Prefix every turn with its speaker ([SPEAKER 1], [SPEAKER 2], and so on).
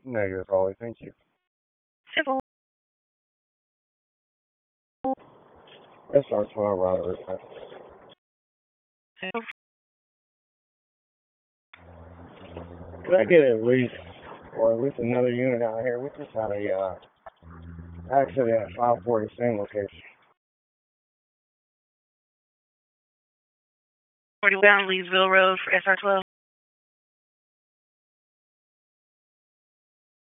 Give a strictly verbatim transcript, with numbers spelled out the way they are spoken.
[SPEAKER 1] Negative, Holly. Thank you.
[SPEAKER 2] Civil.
[SPEAKER 1] S R twelve, Robert. Could I get at least, or at least another unit out here? We just had a uh, accident at five forty same location.
[SPEAKER 2] forty-one Leesville Road for S R twelve.